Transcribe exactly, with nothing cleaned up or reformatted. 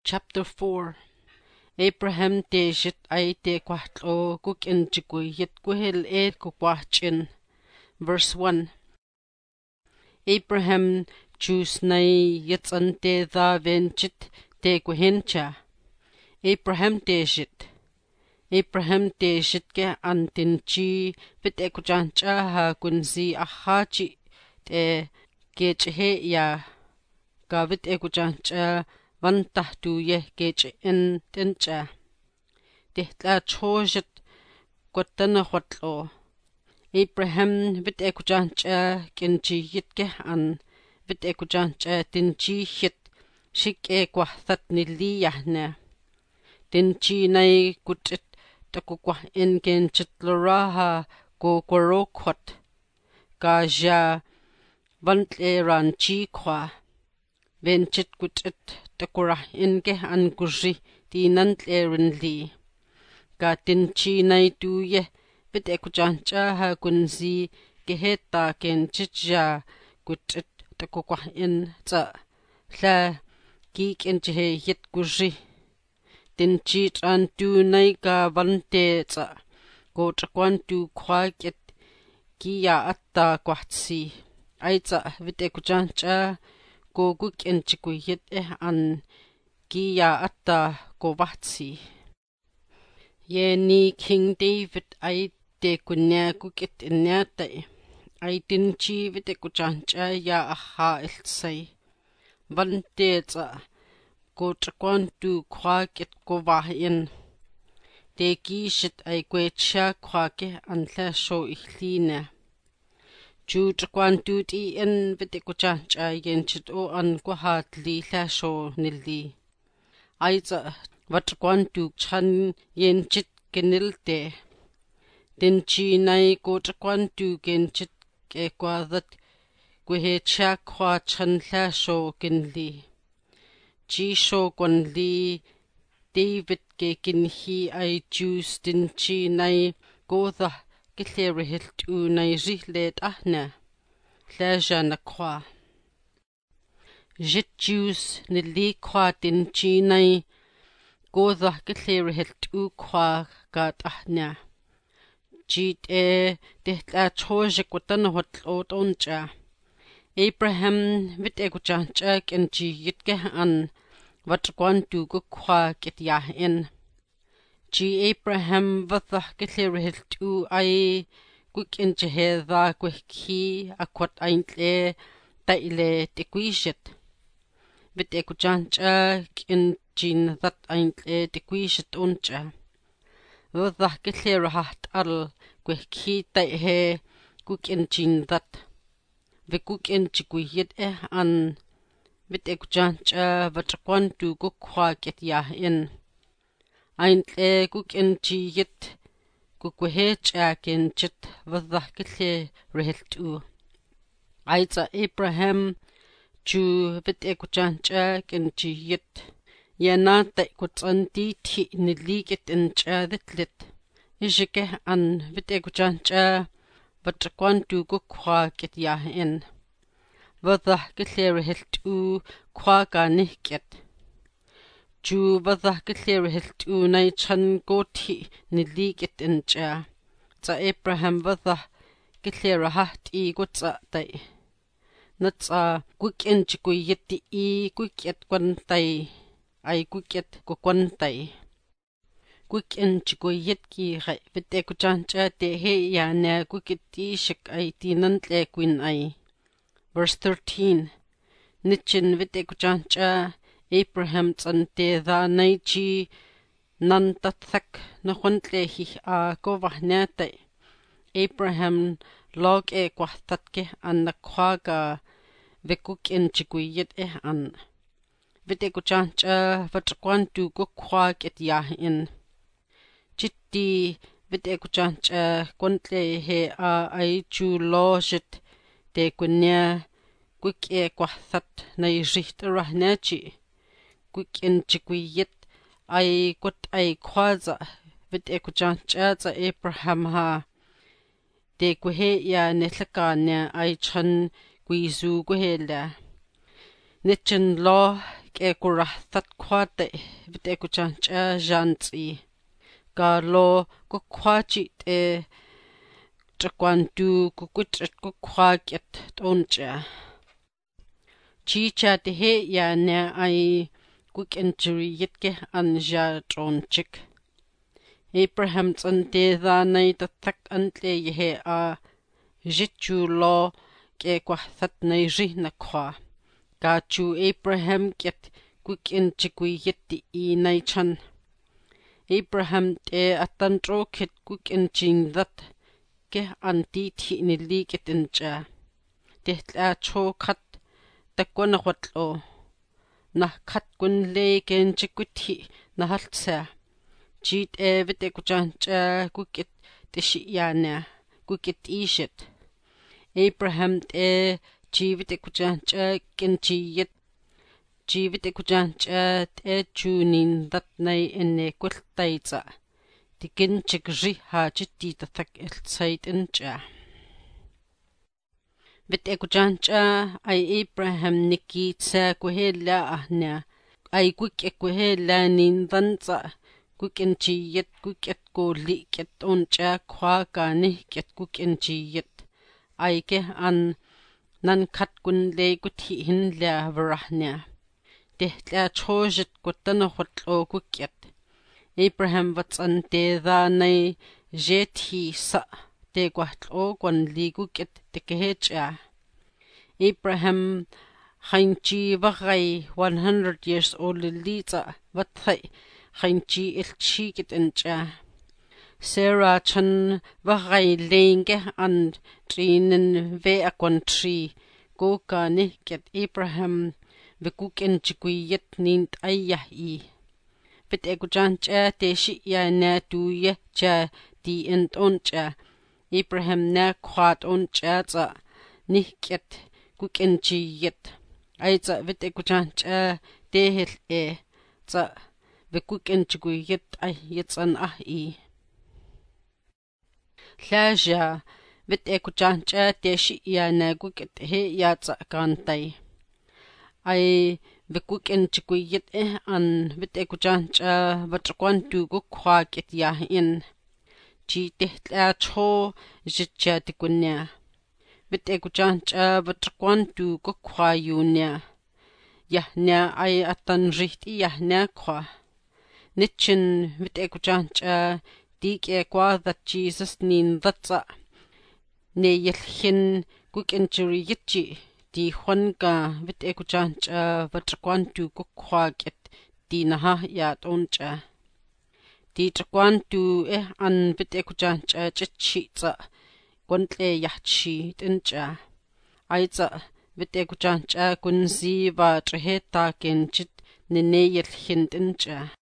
Chapter four. Abraham dejit ay de kwahtlo kuk injiguit kuhil e kukwachin. Verse one. Abraham Jews nay yitsan de tha venjit de kuhincha. Abraham dejit. Abraham dejit ke antinchi vit ekujancha ha kunzi ahachi de geche ya gavit ekujancha vantah tu ye geche in tincha. Dihtla chojit kwatana hwatlo. Abraham vit ekujancha kinchi yitke an vit ekujancha tinchi hit shik e kwathat nili yahna. Tinchi nay kutit takukwah in genchit loraha go kworokwat. Gaja vantle ranchi kwa. Venchit kutit takurah inge an guri di nantle rinli. Ga tinchi nay duye vit ekujancha ha kunzi geheta genchit ja kutit takukwah in za. La geek inche yit guri. Tinchi tran tu nay ka vante za. Go chakwan tu kwa kit kiya atta kwahtsi. Ay za vit ekujancha go guk inchikuyit eh an kiya atta go vahtsi. Ye ni King David ay de kunya gukit inyatay. Ay tinchi vit ekujancha ya aha iltsay. Vante za. Go chakwan tu kwa kit go vahin. De gishit ay kwecha kwa ke antla sho ihlina. Ju chakwan tu ti in vit ekujancha yenchit o an kwa hatli la sho nili. Ay za vatakwan tu chan yenchit genilte. Tinchi nay go chakwan tu genchit ke kwa that kwecha kwa chan la sho genli. Ji sho kwan li David ke kinhi ay Jews tinchi nay godha gillerihil tu nay rihlet ahna. Laja na kwa. Jit Jews nili kwa tinchi nay godha gillerihil tu kwa gat ahna. Jit e dihtla chojik watan hotlot oncha. Abraham vit ekujancha kinchi yitke an vatakwan tu gukwa kit yahin. Ji Abraham vatha gillerihil tu ay guk inche hedha gwehki akwat aintle taile tikwishit. Vit ekujancha kinchin that aintle tikwishit oncha. Vatha gillerahat al gwehki taihe guk inchin that. Vikuk inchikuyit eh an vit ekujancha vatakwan tu gukwa kit yahin. Aintle guk inchiyit gukwehecha genchit vatha gille rihiltu. Aiza Abraham ju vit ekujancha genchiyit. Yanata ikutsanti ti niligit incha ditlit. Ishike an vit ekujancha vatakwan tu gukwa kit yahin. Vatha gillerihil tu kwa ka nihkit. Ju vatha gillerihil tu nay chan goti niligit incha. Za Abraham vatha gillerahat i gutsa tay. Natsa guk inchikuyiti i gukit kwantay. Ay gukit gukwantay. Guk inchikuyit ki ray vit ekujancha de he ya na gukit ishik ay tinantle kwin ay. Verse thirteen. Nichin vit ekujancha Abraham tsante dha nay chi nantathak na khwantle hi a govahnatay. Abraham log e kwahtatke an nakwaga vikuk inchikuyit eh an. Vit ekujancha vatakwan tu gukwa kit yahin. Chitti vit ekujancha kwantle he a ay ju lojit de kunya kwik e kwathat nay rihta rahnachi. Kwik inchikuyit ay kwat ay kwaza vit ekujancha za Abraham ha. De kwehe ya netlakanya ay chan kwizu kwehela. Nichin lo ke kurahtat khwate vite kuchancha jantsi galo ku khwachi te chakwantu ku kuchit ku khwaket toncha chicha te he ya ne ai ku kenchuri yitke anja tronchik Abraham tsante da nei tatak antle ye a jichu lo ke kwathat nei ri na khwa ka chu Abraham ket kukin chikui yetti I nei chan Abraham te atan tro kit kukin ching that ke anti thi ni li ketin cha te tla cho khat takon khotlo na khat kun le ken chikuthi na haltsa Cheat evit ekuchancha kukit tishiyana kukit ishit Abraham te chivit ekuchancha kinchiyit chivit ekuchancha te chunin datnay ene kultaitsa tikinchik ri hachiti tatak iltsait incha Vit ekuchancha ay Abraham nikitsa kuhela ahna ay kuk ekuhela nindantsa kukinchiyit kuket ko liket oncha khwa kani ket kukinchiyit aike an nan khat kun le kuthi hin la varahnya tehla chojit kutan hotlo kuket Abraham watsan te da nei jethi sa te kwatlo kon li kuket tekecha Abraham khainchi vagai one hundred years old litsa wathai khainchi ilchi kitincha Sarah chan vagai lenge an trinin ve akon tri go kani ket Abraham vekuken chikuyet nint ayah I Vit ekuchancha te shi ya na tuye cha di entoncha Abraham na khwat oncha tsa niket kukenchiyet aitsa vit ekuchancha te hel e tsa vekukenchikuyet ay yetsan ah I Hlaja vit ekuchancha te shi ya na kuket he ya tsa kantay ay vekukenchikuyet e an vit ekuchancha vatkwantu ku khwa ket ya in chi tehla cho jitcha tikunya vit ekuchancha vatkwantu ku khwa yunya yahnya ay atan rihti yahnya khwa Nichin vit ekuchancha dik e kwa that Jesus nin thatsa ne yelhin kukenchuri yitchi di khwanka vit ekuchancha vatkwantu ku khwa ket di naha ya toncha di chakwantu e an vit ekuchancha chichi tsa kontle yahchi tincha aitsa vit ekuchancha kunzi va treheta kenchit nene yelhin tincha